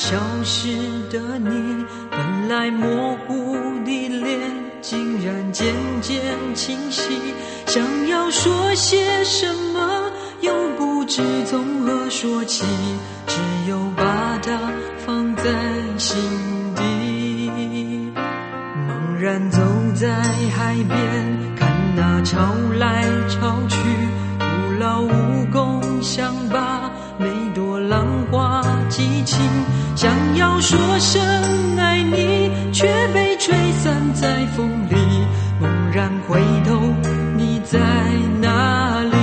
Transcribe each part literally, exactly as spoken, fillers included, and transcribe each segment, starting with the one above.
消失的你，本来模糊的脸竟然渐渐清晰，想要说些什么又不知从何说起，只有把它放在心底。茫然走在海边，看那潮来潮去，徒劳无功，想把每朵浪花记清，想要说声爱你，却被吹散在风里。猛然回头，你在哪里？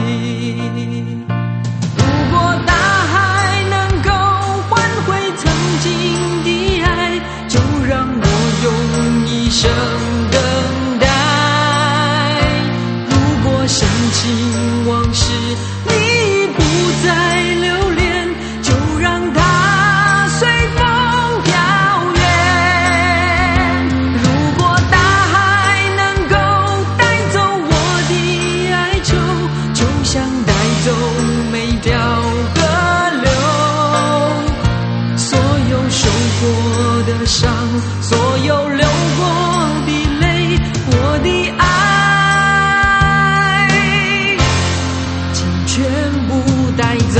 如果大海能够换回曾经的爱，就让我用一生等待。如果深情往事你不再留恋，就让它随风飘远。如果大海能够带走我的哀愁，就像带走每条河流。所有受过的伤，所有流过的泪，我的爱请全部带走。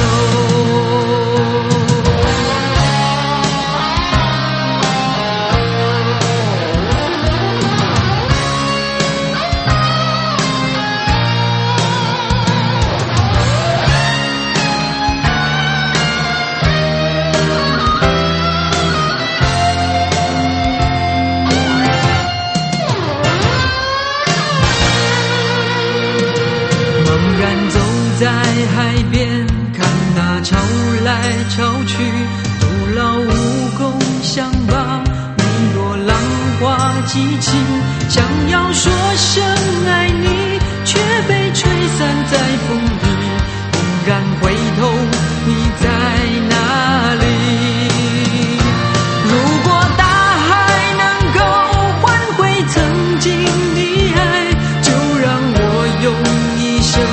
在海边看那潮来潮去，徒劳无功，想把每朵浪花记清，想要说声爱你，却被吹散在风里。猛然回头，你在哪里？如果大海能够换回曾经的爱，就让我用一生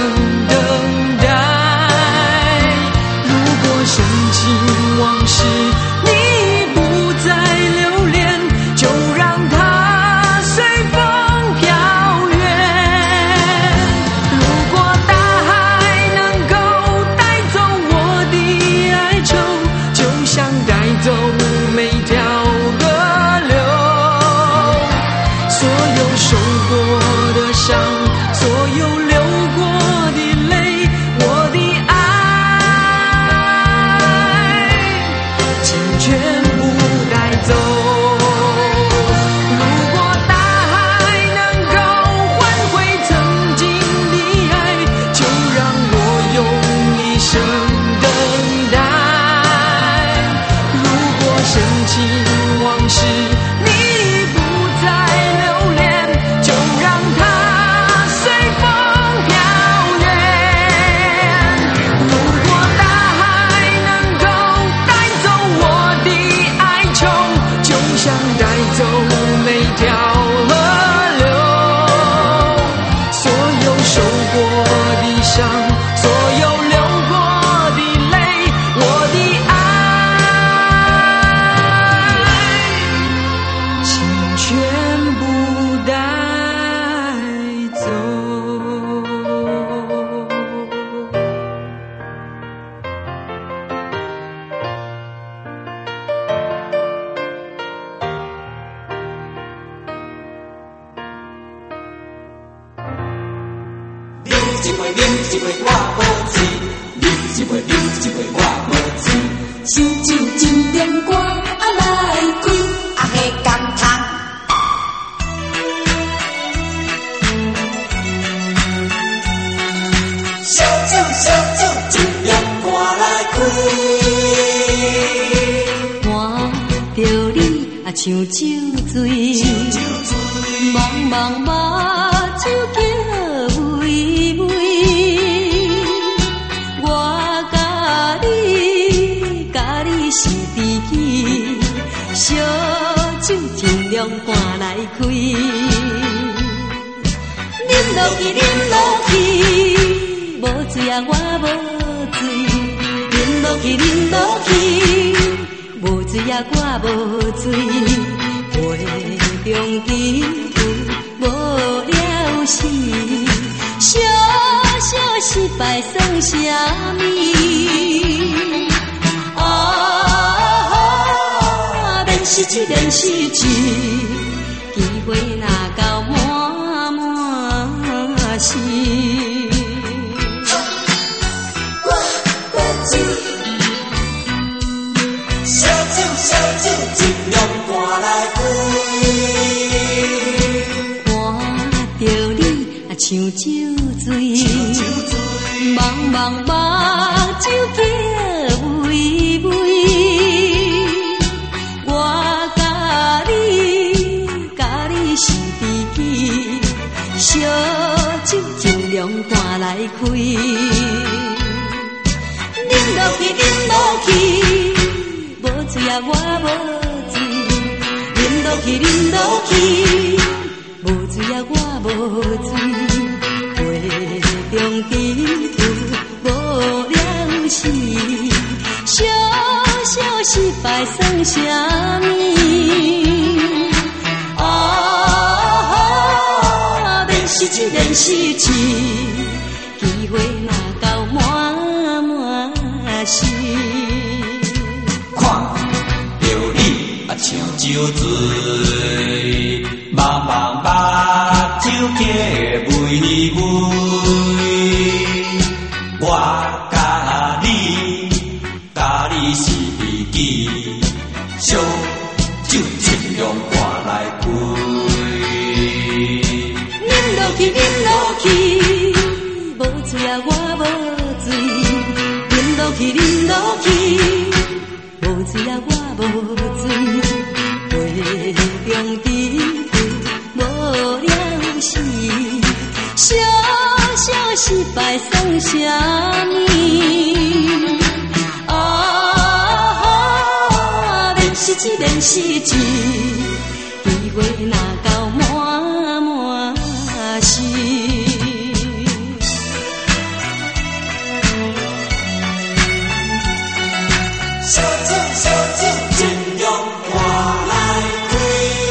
往事你不再留恋，就让它随风飘远。如果大海能够带走我的哀愁，就像带走每条河流。所有受过的伤，所有流过的泪，我的爱全部带走。如果大海能够换回曾经的爱，就让我用一生等待。如果深情往事你不再留恋，就让它随风飘远。如果大海能够带走我的哀愁，就像带走每条河流。所有受过的伤，所有流过的泪，我的爱请全部带走。 一回啉一回我无醉，啉一回啉一回我无醉，烧酒真点歌啊来开，啊下甘汤。烧酒烧酒真点歌来开， 看着你啊像酒醉，茫茫目睭叫微微，我甲你甲你是知己，烧酒尽量赶来开，啉落去啉落去，无醉啊我无醉，啉落去啉落去，无水啊，我无水，杯中祈福无了时，小小失败算啥物？啊，免失志，免失志，机会若到满满是。像酒醉，茫茫目睭叫微微，我甲你，甲你是知己，烧酒尽量赶来开，啉落去，啉落去，无醉啊我无醉，啉落去，啉落去，无醉啊我无醉。中祈福无了时，小小失败算啥物？啊，免失志，免失志，机会若到满满是。 看着你啊，像酒醉，茫茫目睭加微微。我甲你，甲你是知己，烧酒尽量赶来开。 啉落去，啉落去，无醉啊我无醉，啉落去，啉落去，无醉啊我无醉，杯中祈福无了时，小小失败算啥物？啊，免失志，免失志，机会若到满满是。 烧酒，烧酒，尽量赶来开。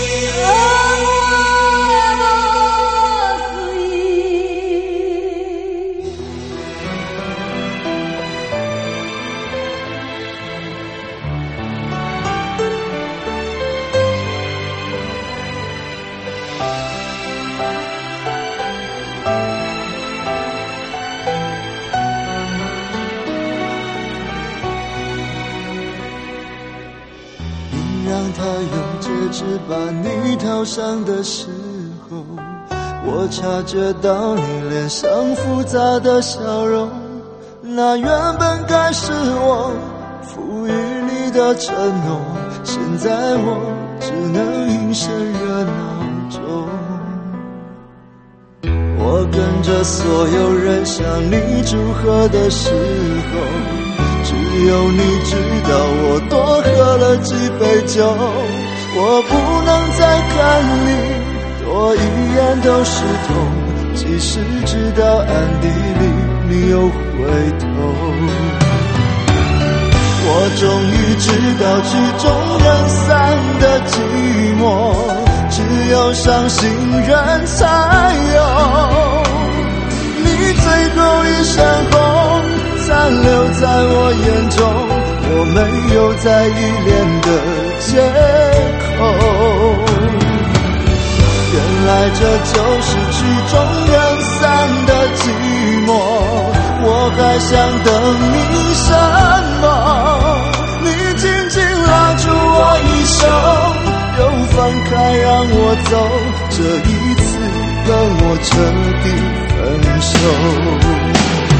让他用戒指把你套上的时候，我察觉到你脸上复杂的笑容。那原本该是我赋予你的承诺，现在我只能隐身热闹中。我跟着所有人向你祝贺的时候，只有你知道我多喝了几杯酒。我不能再看你多一眼都是痛，即使知道暗地里你又回头。我终于知道曲终人散的寂寞，只有伤心人才有。你最后一身红残留在我眼中，我没有再依恋的借口。原来这就是曲终人散的寂寞，我还想等你什么？你紧紧拉住我一手，又放开让我走，这一次跟我彻底分手。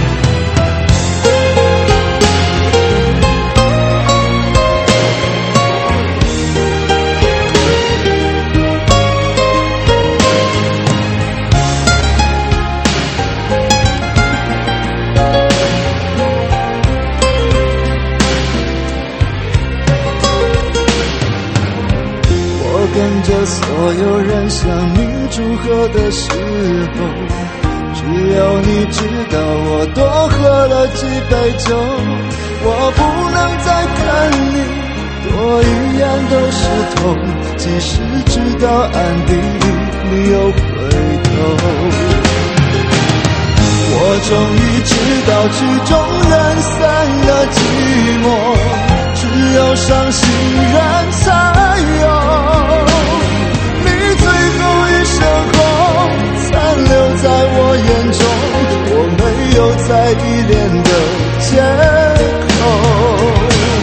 跟着所有人向你祝贺的时候，只有你知道我多喝了几杯酒。我不能再看你多一样都是痛，即使知道暗地里没有回头。我终于知道曲终人散的寂寞，只有伤心人才有。你最后一身红残留在我眼中，我没有再依恋的借口。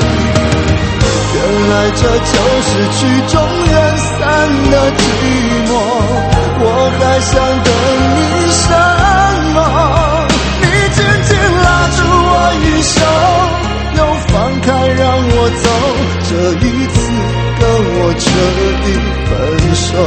原来这就是曲终人散的寂寞，我还想等你什么？你紧紧拉住我衣袖，又放开让我走，这一次跟我彻底分手。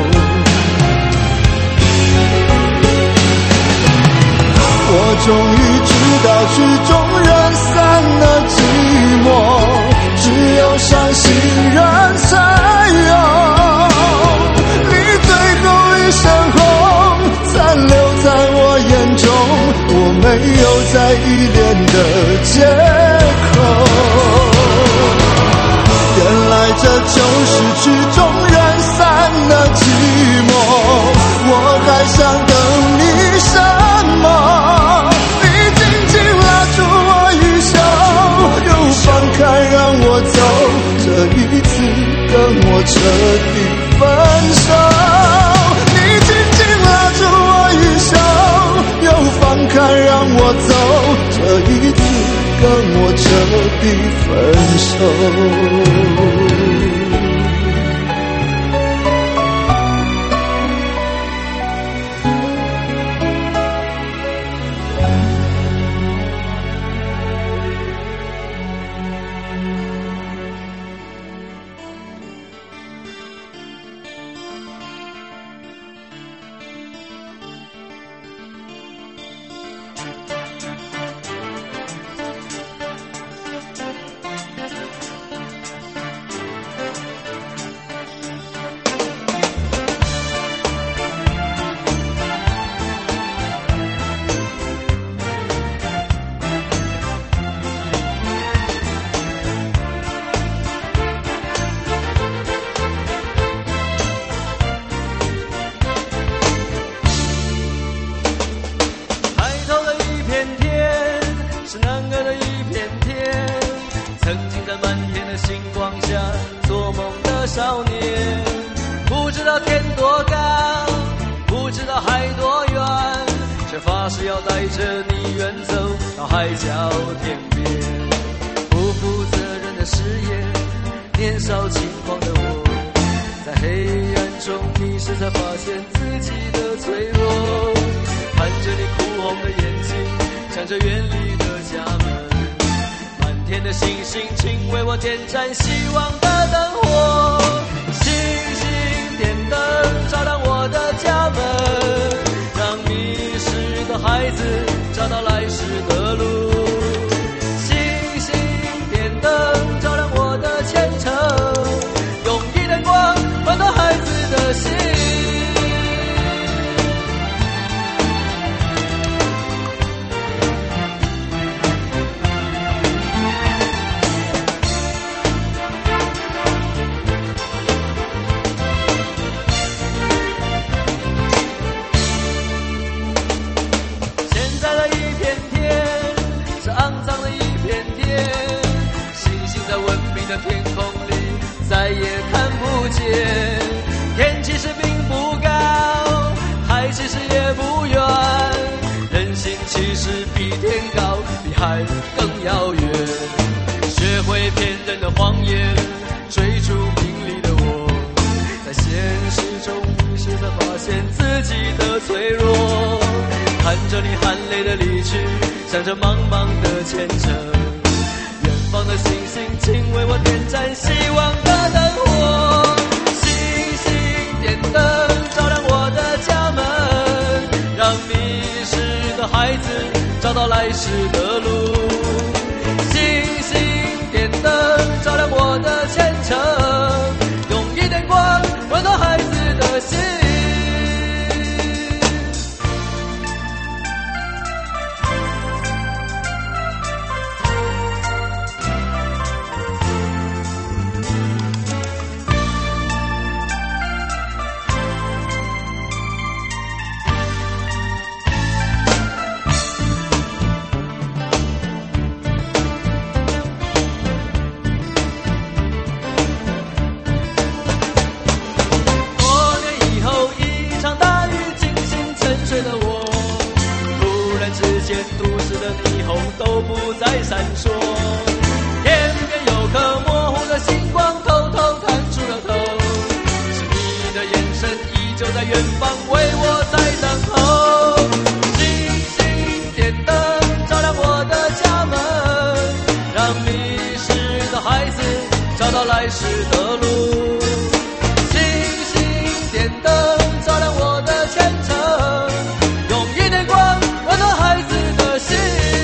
我终于知道曲终人散的寂寞，只有伤心人才有。你最后一身红残留在我眼中，我没有再依恋的借口。原来这就是曲终人散的寂寞，我还想等你什么？你紧紧拉住我衣袖，又放开让我走，这一次跟我彻底分手。你紧紧拉住我衣袖，又放开让我走，这一次跟我彻底分手。 然之间，都市的霓虹都不再闪烁，天边有颗模糊的星光偷偷探出了头，是你的眼神依旧在远方为我在等候。星星点灯照亮我的家门，让迷失的孩子找到来时的路。星星点灯照亮我的前程，用一点光温暖孩子的心。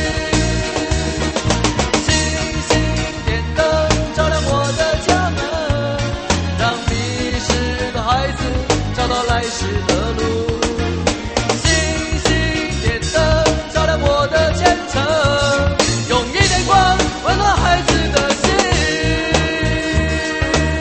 星星点灯照亮我的家门，让迷失的孩子找到来时的路。星星点灯照亮我的前程，用一点光温暖孩子的心。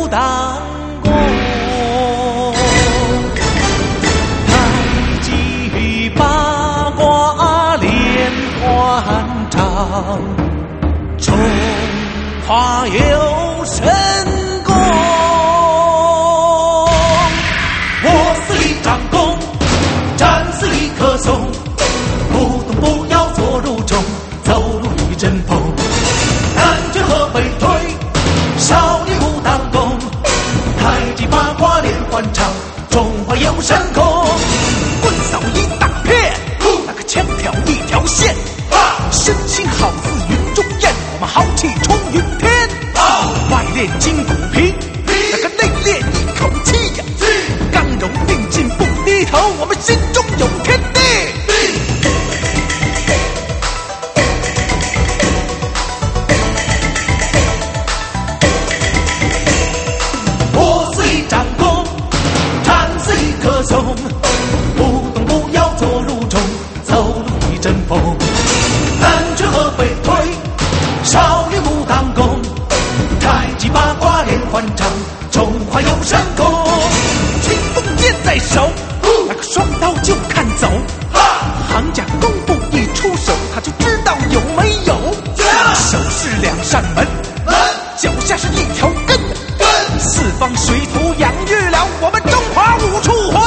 当宫，太极八卦连环掌，中华有神功。我是一张弓，战似一棵松，不动不要坐如钟，走路一阵风。南拳和北腿，少林武当功，太极八卦连环掌，中华有神功。棍扫一大片，那个枪挑一条线，身形好似云中雁，我们豪气冲云天。外练筋骨皮，那个内练一口气呀，刚柔并进不低头，我们心中有天地。我是一张弓，战似一棵松，不动不要坐如钟，走路一阵风。南拳和北腿，少林武当功，太极八卦连环掌，中华有神功。青龙剑在手，那个双刀就看走。行家功夫一出手，他就知道有没有。手是两扇门，脚下是一条根，四方水土养育了我们中华武术魂。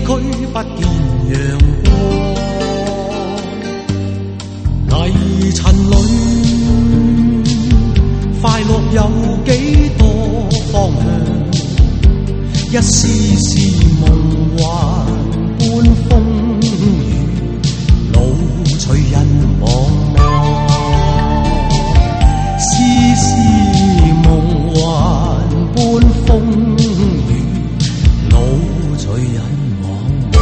區不見陽光，泥塵裏快樂有幾多方向？一絲絲夢幻般風雨，老隨人茫茫。絲絲夢幻般風雨，老隨人茫茫。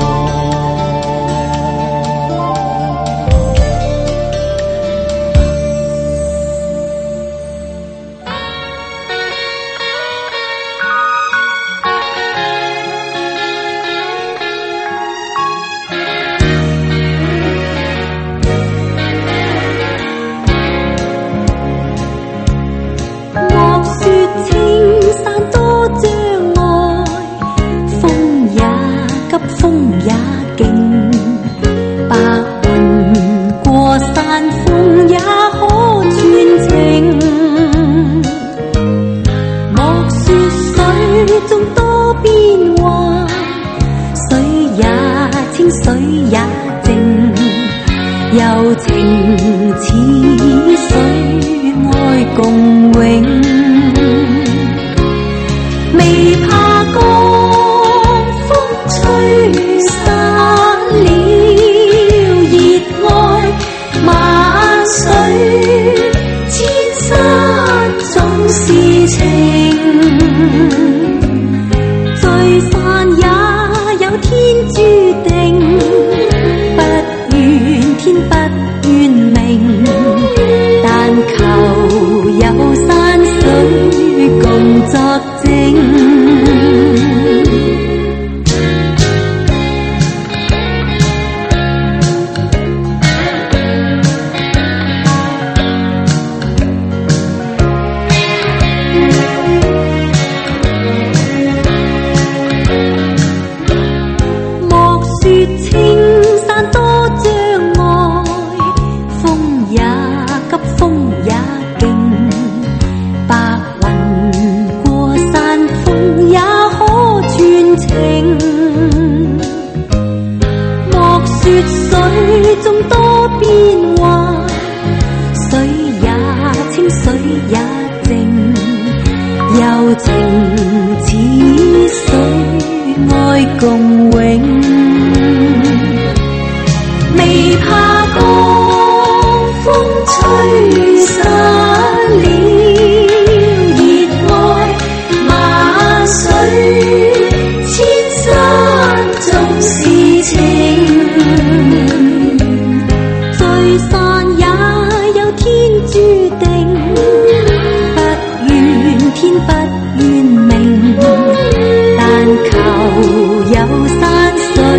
風也勁，白雲過山峰也可傳情。莫說水中多變幻，水也清水也靜，柔情似水愛共永。未怕江吹散了熱愛，萬水千山總是情，聚散也有天注定，不怨天不怨命，但求有山水共作證。有山水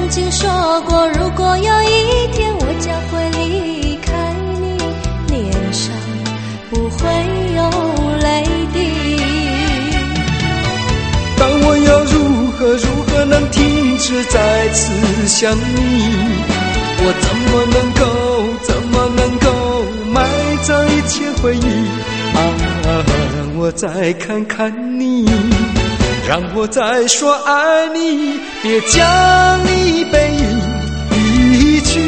经说过，如果有一天我将会离开你，脸上不会有泪滴。 但我要如何如何能停止再次想你？我怎么能够怎么能够埋葬一切回忆啊？让我再看看你，让我再说爱你，别将你背影离去。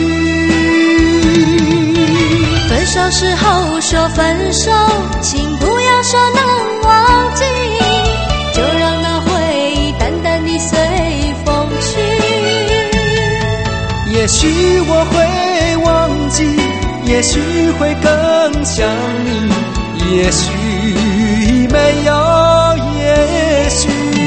分手时候说分手，请不要说能忘记，就让那回忆淡淡地随风去。 也许我会忘记，也许会更想你，也许没有也许。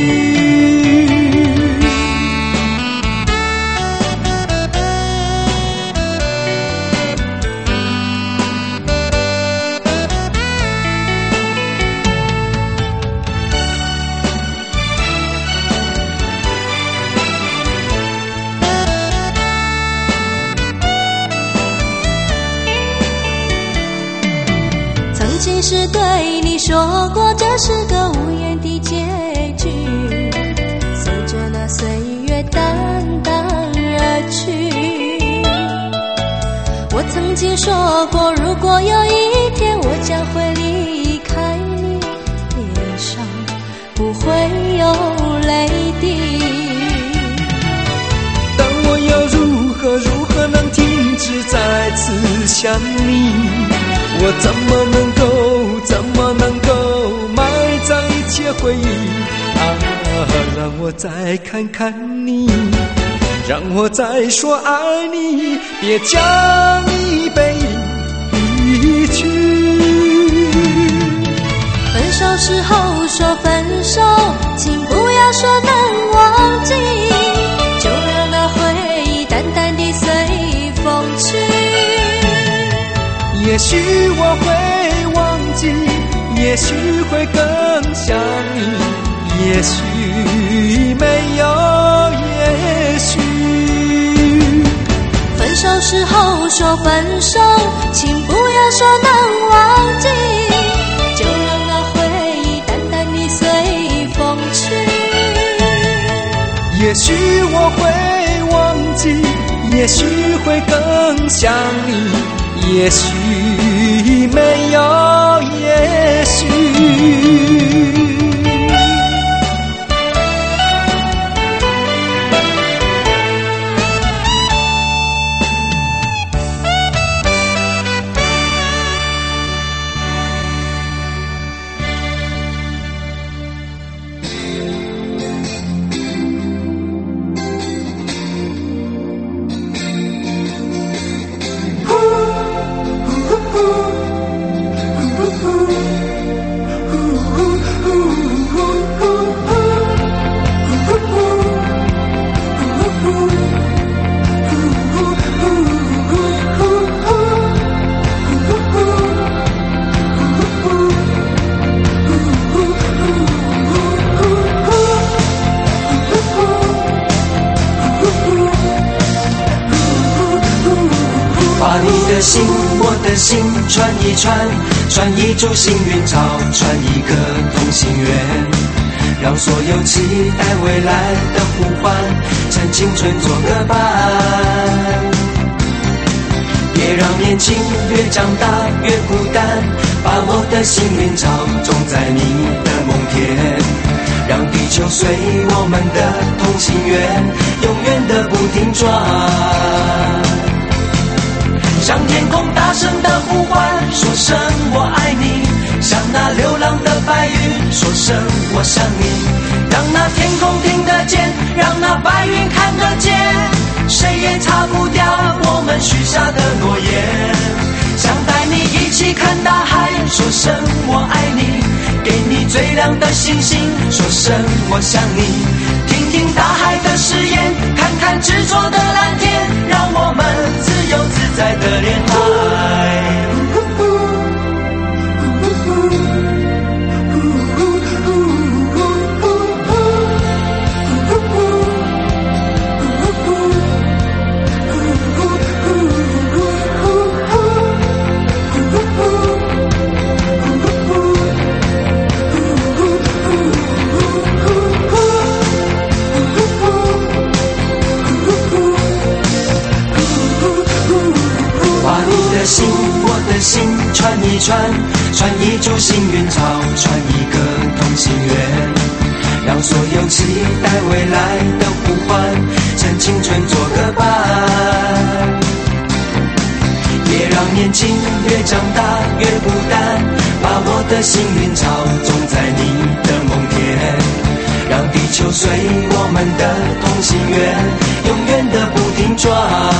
曾经是对你说过，这是个无言的结局，随着那岁月淡淡而去。我曾经说过，如果有一天我将会离开你，脸上不会有泪滴。 但我要如何如何能停止再次想你？我怎么能够怎么能够埋葬一切回忆啊？让我再看看你，让我再说爱你，别将你背影离去。 分手时候说分手，请不要说能忘记，就让那回忆淡淡地随风去。 也许我会忘记，也许会更想你，也许没有也许。 分手时候说分手，请不要说能忘记，就让那回忆淡淡地随风去。 也许我会忘记，也许会更想你，也许没有也许。 把你的心，我的心串一串，串一株幸运草，串一个同心圆，让所有期待未来的呼唤，趁青春做个伴。别让年轻越长大越孤单，把我的幸运草种在你的梦田，让地球随我们的同心圆，永远的不停转。向天空大声的呼唤，说声我爱你，向那流浪的白云说声我想你，让那天空听得见，让那白云看得见，谁也擦不掉我们许下的诺言。想带你一起看大海，说声我爱你，给你最亮的星星，说声我想你，听听大海的誓言，看看执着的蓝天，让我们自由自在的恋爱。 串一串，串一株幸运草，串一个同心圆，让所有期待未来的呼唤，趁青春做个伴。别让年轻越长大越孤单，把我的幸运草种在你的梦田，让地球随我们的同心圆，永远的不停转。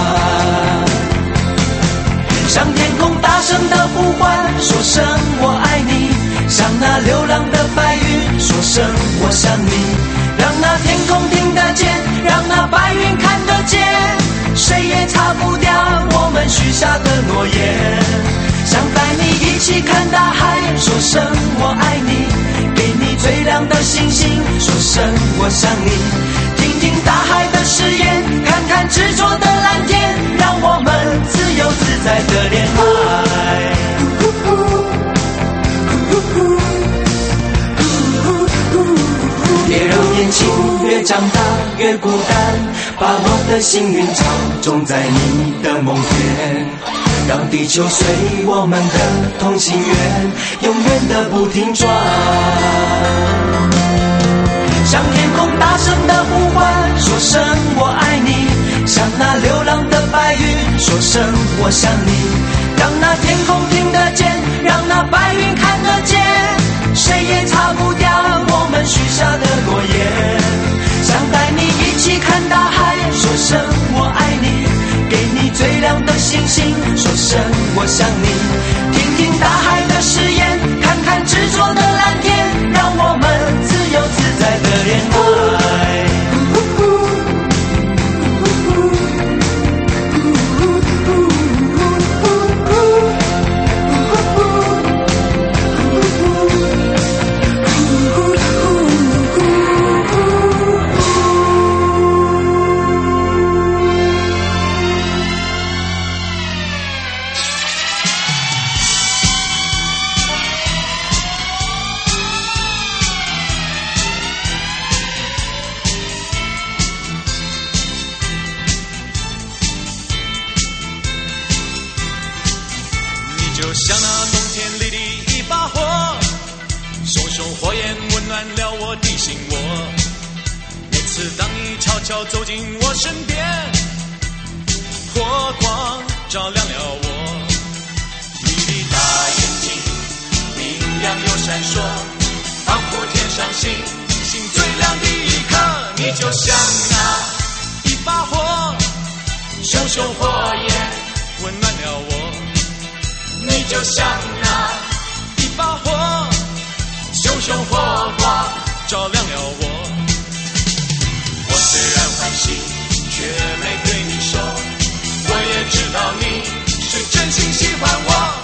向天空大声的呼唤，说声我爱你，向那流浪的白云说声我想你，让那天空听得见，让那白云看得见，谁也擦不掉我们许下的诺言。想带你一起看大海，说声我爱你，给你最亮的星星，说声我想你，听听大海的誓言，看看执着的蓝天，让我们自由自在的恋爱。别让年轻越长大越孤单，把我的幸运草种在你的梦田，让地球随我们的同心圆，永远的不停转。向天空大声的呼唤，说声我爱你，向那流浪的白云说声我想你，让那天空听得见，让那白云看得见，谁也擦不掉我们许下的诺言。想带你一起看大海，说声我爱你，给你最亮的星星，说声我想你，听听大海的誓言，看看执着的蓝天，让我们自由自在的恋爱。 像那冬天里的一把火，熊熊火焰温暖了我的心窝。每次当你悄悄走进我身边，火光照亮了我。你的大眼睛明亮又闪烁，仿佛天上星星最亮的一颗。你就像那一把火，熊熊火焰温暖了我。你就像那一把火，熊熊火光照亮了我。我虽然欢喜，却没对你说，我也知道你是真心喜欢我。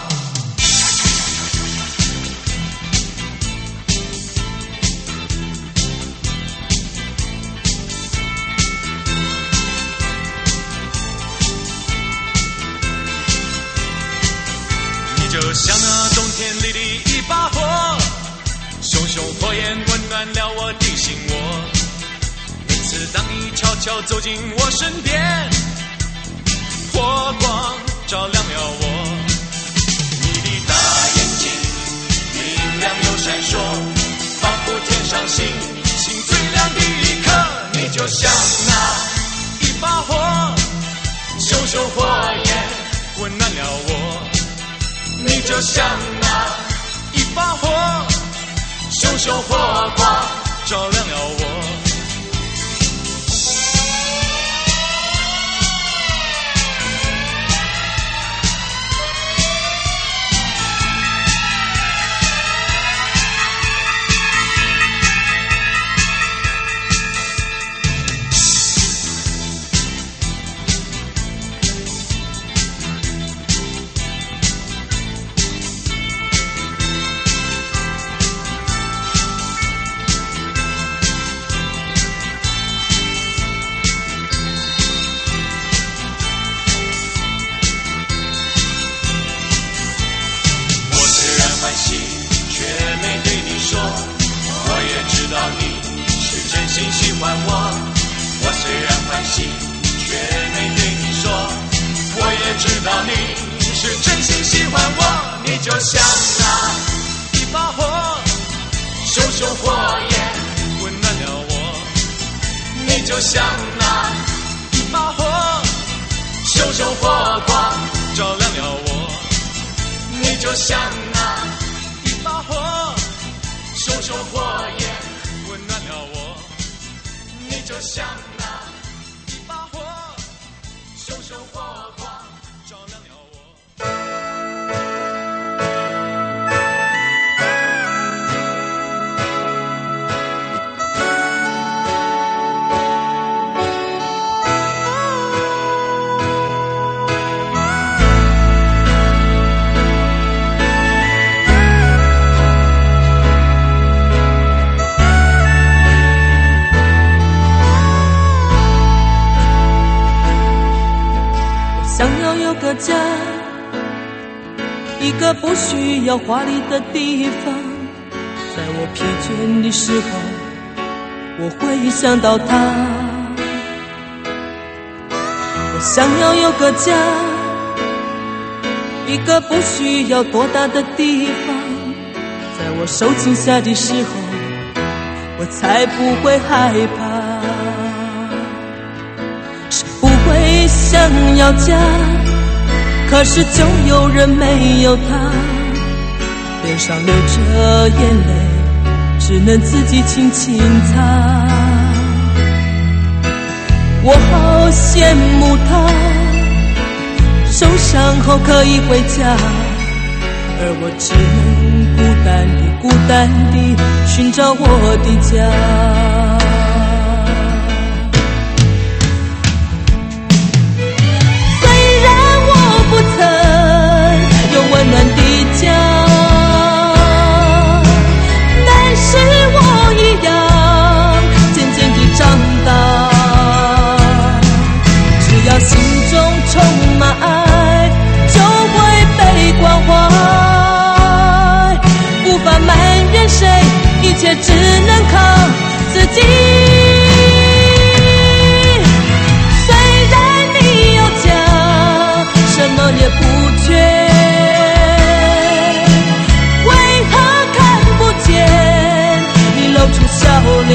就像那冬天里的一把火，熊熊火焰温暖了我的心窝。每次当你悄悄走进我身边，火光照亮了我。你的大眼睛明亮又闪烁，仿佛天上星星最亮的一颗。你就像那一把火，熊熊火焰温暖了我。你就像那一把火，熊熊火光照亮了我。知道你是真心喜欢我，你就像那一把火，熊熊火焰温暖了我。你就像那一把火，熊熊火光照亮了我。你就像那一把火，熊熊火焰温暖了我。你就像那一把火，熊熊火光照亮了我。 想要有个家，一个不需要华丽的地方，在我疲倦的时候，我会想到他。我想要有个家，一个不需要多大的地方，在我受惊吓的时候，我才不会害怕。会想要家，可是就有人没有他，脸上流着眼泪，只能自己轻轻擦。我好羡慕他，受伤后可以回家，而我只能孤单地孤单地寻找我的家。温暖的家，但是我一样渐渐地长大。只要心中充满爱，就会被关怀。无法埋怨谁，一切只能靠自己。虽然你有家，什么也不缺。露出笑脸，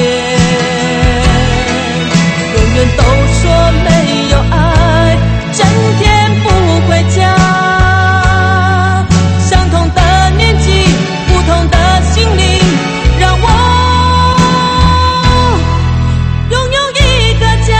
永远都说没有爱，整天不回家。相同的年纪，不同的心灵，让我拥有一个家。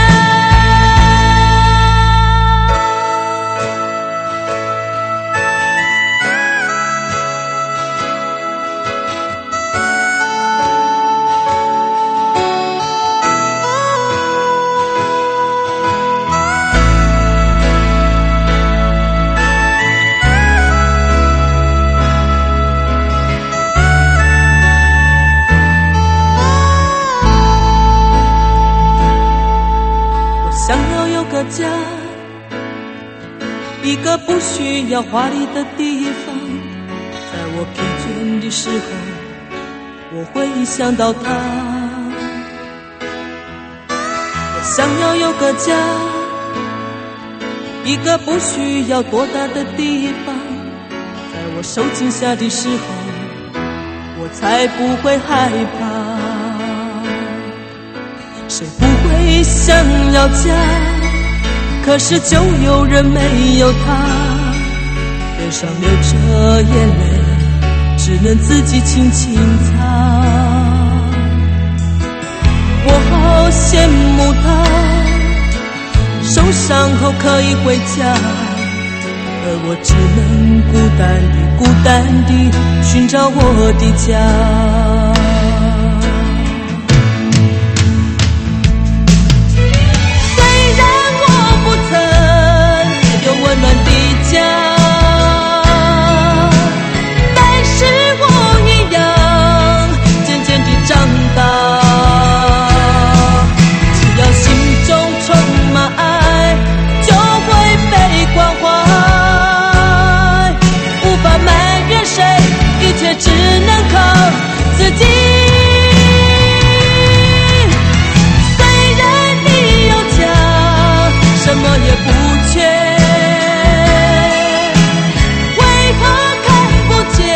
家，一个不需要华丽的地方，在我疲倦的时候，我会想到他。我想要有个家，一个不需要多大的地方，在我受惊吓的时候，我才不会害怕。谁不会想要家？可是就有人没有他，脸上流着眼泪，只能自己轻轻擦。我好羡慕他，受伤后可以回家，而我只能孤单地孤单地寻找我的家。温暖的家，但是我一样渐渐地长大。只要心中充满爱，就会被关怀。无法埋怨谁，一切只能靠自己。虽然你有家，什么也不缺。为何看不见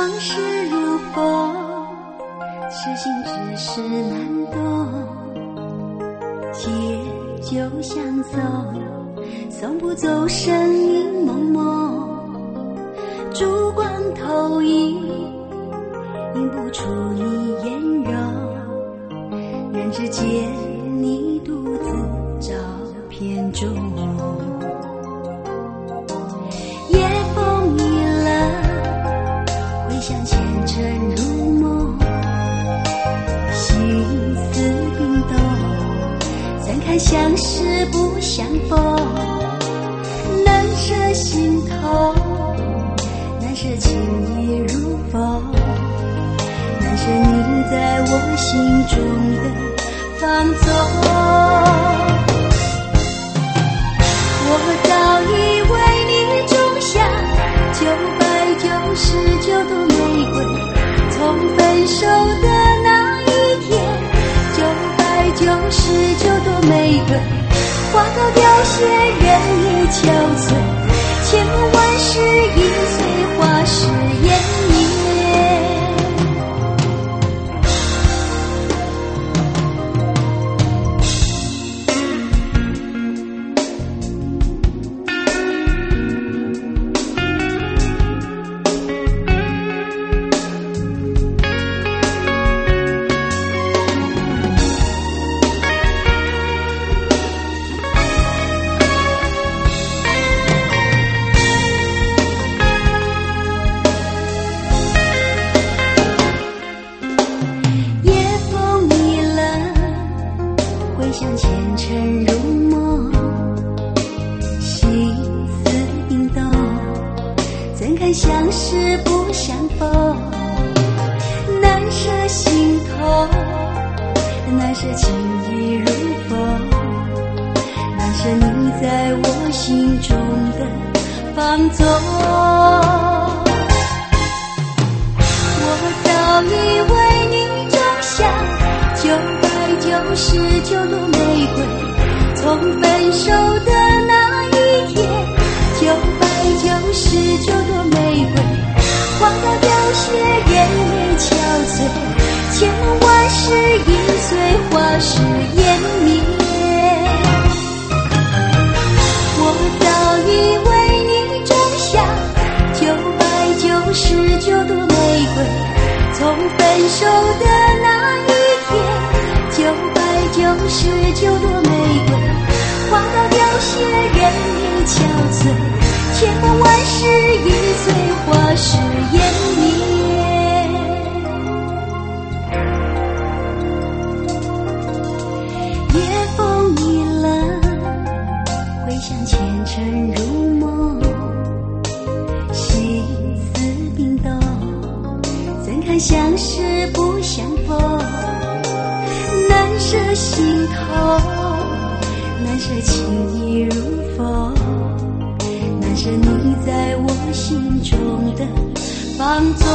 往事如风，痴心只是难懂，借酒相送，送不走身影蒙蒙，烛光投影，映不出你颜容，人只见你独自照片中。夜风已冷，回想前尘如梦，心思冰冻，怎堪相识不相逢，难舍心头，难舍情意如风，难舍你在我心中的放纵。我早已为你种下九百九十九朵玫瑰，从分手的那一天，九百九十九朵玫瑰，花高凋谢，人已憔悴，千门万世一岁，花事烟灭。相识不相逢，难舍心头，难舍情意如风，难舍你在我心中的放纵。我早已为你种下九百九十九朵玫瑰，从分手的那一天，九百九十九朵玫瑰，花高凋谢，人也憔悴，千门万世一岁，花事烟灭。我早已为你种下九百九十九朵玫瑰，从分手的那一天，九百九十九朵玫瑰，花高凋谢，人也憔悴，千门万世一岁，花事烟灭。夜风已冷，回想前尘如梦，心思冰冻，怎堪相识不相逢，难舍心头，难舍情意如风，难舍你在我心中的放纵。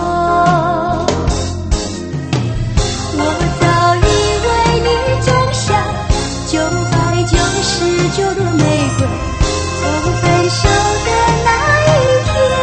我早已为你种下九百九十九朵玫瑰，从分手的那一天。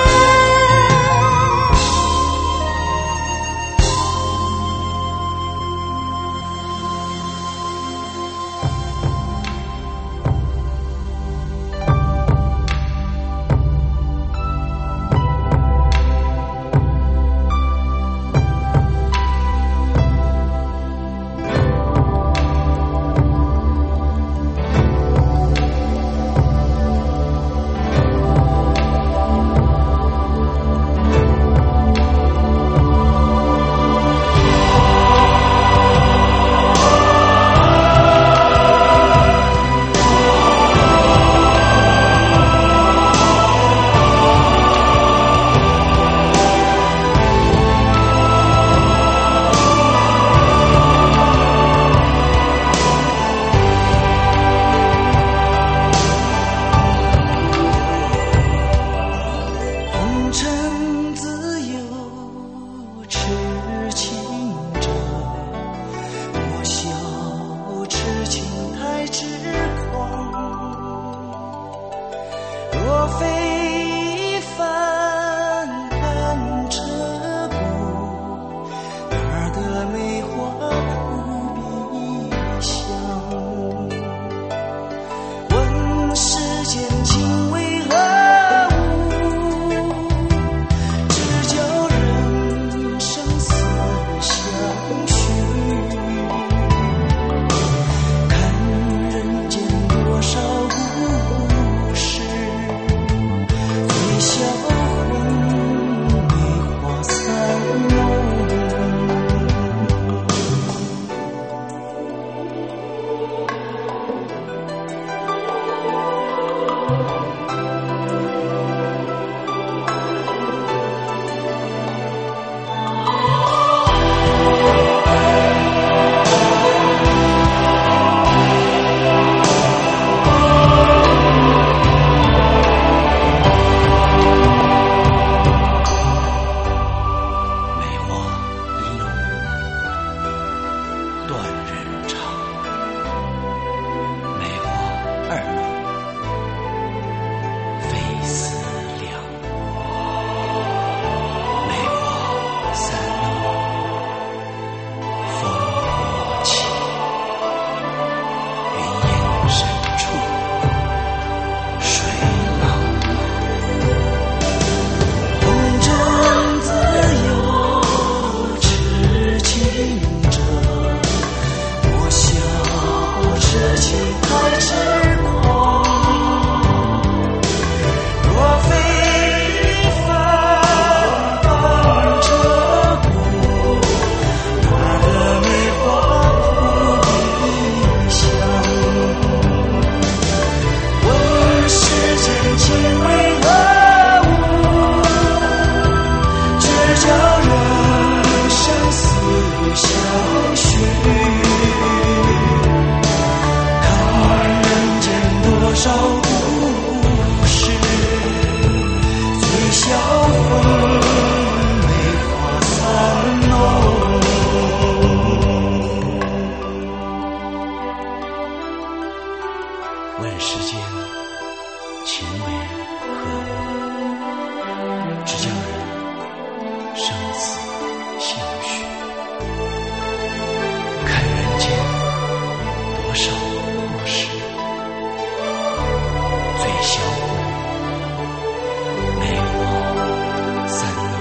若非凡看尘情为何物，只叫人生死相许。看人间多少故事，最小过梅花三弄。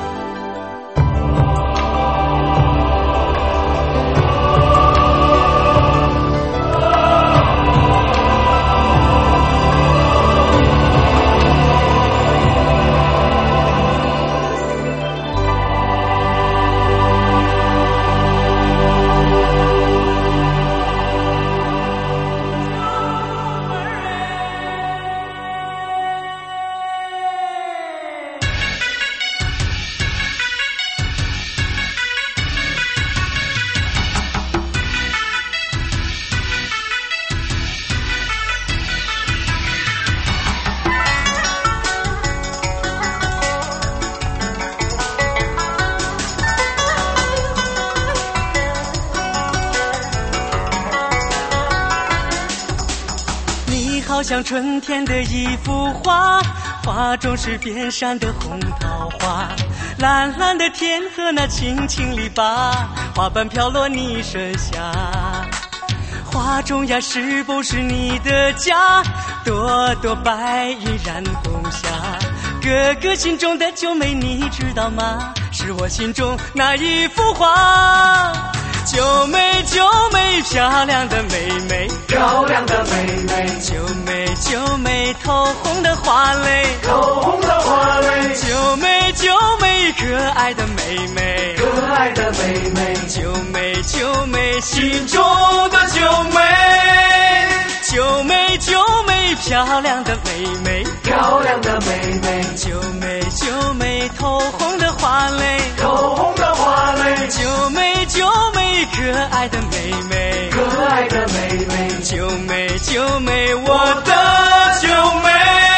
好像春天的一幅画，画中是遍山的红桃花，蓝蓝的天和那青青篱笆，花瓣飘落你身下。画中呀是不是你的家？朵朵白云染红霞，哥哥心中的九妹你知道吗？是我心中那一幅画。九妹九妹漂亮的妹妹， 漂亮的妹妹， 九妹九妹透红的花蕾， 透红的花蕾， 九妹九妹可爱的妹妹， 可爱的妹妹， 九妹九妹心中的九妹，九妹九妹漂亮的妹妹， 漂亮的妹妹， 九妹九妹透红的花蕾， 透红的花蕾， 九妹九妹可爱的妹妹， 可爱的妹妹， 九妹九妹我的九妹。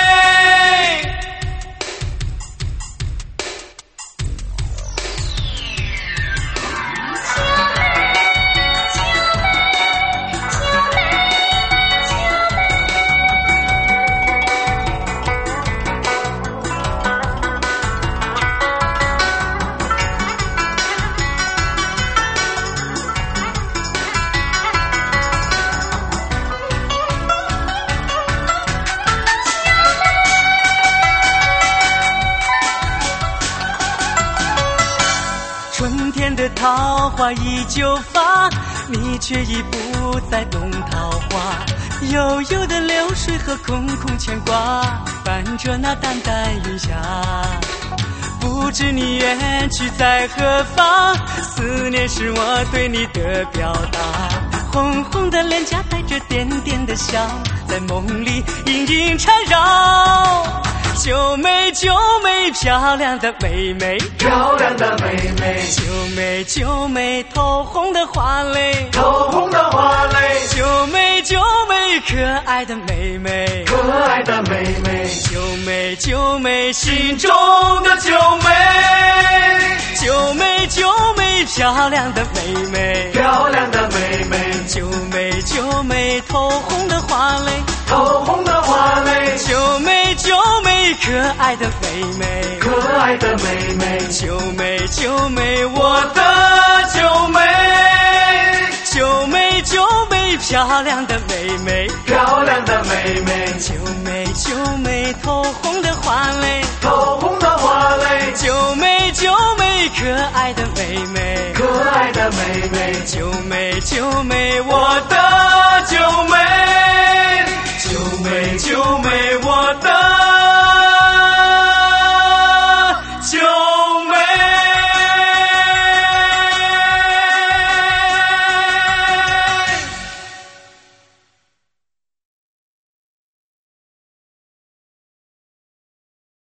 春天的桃花依旧发，你却已不再懂桃花。悠悠的流水和空空牵挂，伴着那淡淡云霞。不知你远去在何方，思念是我对你的表达。红红的脸颊带着点点的笑，在梦里隐隐缠绕。九妹九妹漂亮的妹妹， 漂亮的妹妹， 九妹九妹透红的花蕾， 透红的花蕾， 九妹九妹可爱的妹妹， 可爱的妹妹， 九妹九妹心中的九妹，九妹九妹漂亮的妹妹， 漂亮的妹妹， 九妹九妹透红的花蕾， 透红的花蕾， 九妹九妹可爱的妹妹， 可爱的妹妹， 九妹九妹我的九妹，九妹九妹漂亮的妹妹， 漂亮的妹妹， 九妹九妹透红的花蕾， 透红的花蕾， 九妹九妹可爱的妹妹， 可爱的妹妹， 九妹九妹我的